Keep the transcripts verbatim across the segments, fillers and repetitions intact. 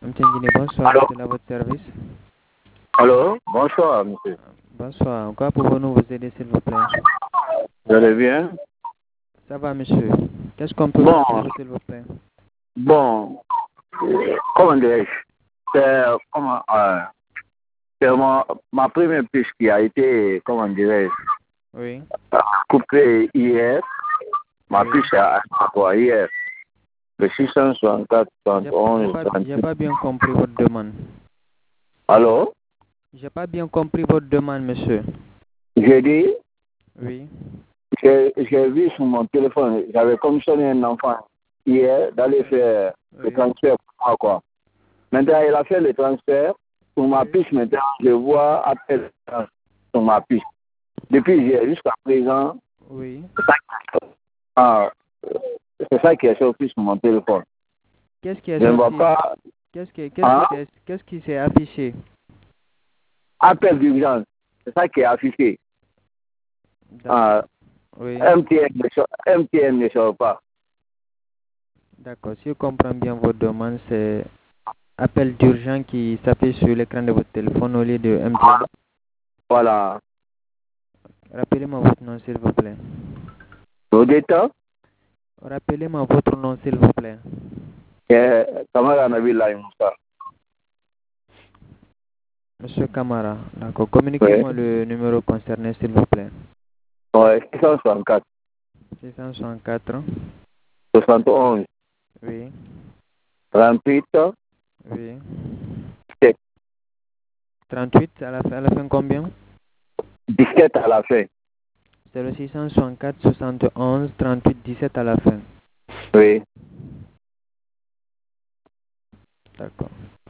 Mtengine, bonsoir, Allô? c'est à votre service. Allô? Bonsoir, monsieur. Bonsoir, quoi pouvons-nous vous aider, s'il vous plaît? Vous allez bien? Ça va, monsieur. Qu'est-ce qu'on peut Bon, faire pour vous, s'il vous plaît? bon, euh, comment dirais-je? C'est, comment, euh, c'est ma, ma première piste qui a été, comment dirais-je, Oui. coupée hier. Ma Oui. piste a quoi hier? Le six cent soixante-quatre, J'ai j'ai soixante et onze, pas, j'ai trente-six. pas bien compris votre demande. Allô? J'ai pas bien compris votre demande, monsieur. J'ai dit, Oui. j'ai j'ai vu sur mon téléphone, j'avais commissionné un enfant hier d'aller faire le Oui. transfert pour moi, quoi. Maintenant, il a fait le transfert. Sur ma Oui. piste, maintenant, je vois appel sur ma piste. Depuis hier jusqu'à présent, Oui. c'est ça, ah, c'est ça qui est sorti sur mon téléphone. Qu'est-ce qui est Je ne vois sorti? pas Qu'est-ce qui, qu'est-ce qui hein, s'est, qu'est-ce qui s'est affiché? appel d'urgence. C'est ça qui est affiché. D'accord. Ah, Oui. M T N ne sort, M T N ne sort pas. D'accord. Si je comprends bien votre demande, c'est appel d'urgence qui s'affiche sur l'écran de votre téléphone au lieu de M T N. Voilà. Rappelez-moi votre nom, s'il vous plaît. Au détail, Rappelez-moi votre nom, s'il vous plaît. c'est Kamara Nabil Moussa. Monsieur Kamara, d'accord. Oui. Communiquez-moi le numéro concerné, s'il vous plaît. Ouais, six cent soixante-quatre, six cent soixante-quatre. soixante et onze, Oui. trente-huit, Oui. dix-sept. trente-huit, à la fin, à la fin combien? dix-sept à la fin. C'est le six cent soixante-quatre, soixante et onze, trente-huit, dix-sept à la fin. Oui. D'accord.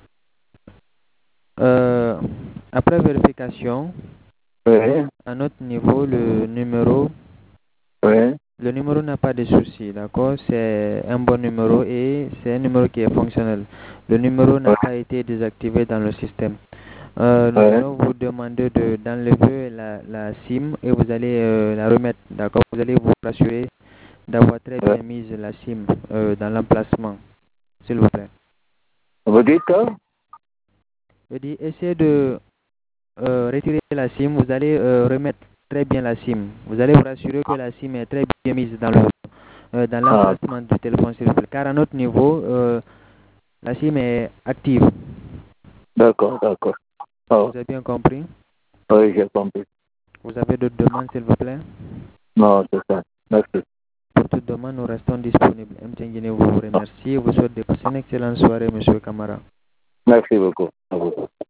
Euh, après vérification, Oui. à notre niveau, le numéro, Oui. le numéro n'a pas de souci, d'accord? C'est un bon numéro et c'est un numéro qui est fonctionnel. Le numéro n'a Oui. pas été désactivé dans le système. Euh, nous Oui. allons vous demander de, d'enlever la, la SIM et vous allez euh, la remettre, d'accord? Vous allez vous rassurer d'avoir très Oui. bien mise la SIM euh, dans l'emplacement, s'il vous plaît. Vous dites hein? Je dis, essayez de euh, retirer la SIM, vous allez euh, remettre très bien la SIM. Vous allez vous rassurer que la SIM est très bien mise dans le euh, dans Ah, l'emplacement du téléphone, s'il vous plaît. Car à notre niveau, euh, la SIM est active. d'accord, d'accord. Oh, Vous avez bien compris? oui, j'ai compris. Vous avez d'autres demandes, s'il vous plaît? Non, c'est ça. Merci. Pour toute demande, nous restons disponibles. M. Tchengine vous remercie et vous souhaite de passer une excellente soirée, Monsieur Kamara. Merci beaucoup. Au revoir.